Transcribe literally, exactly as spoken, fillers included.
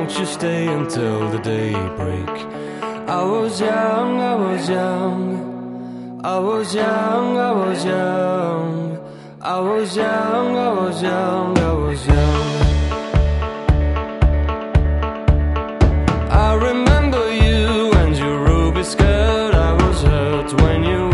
won't you stay until the daybreak? I was young, I was young, I was young, I was young, I was young, I was young, I was young. I remember you and your ruby skirt. I was hurt when you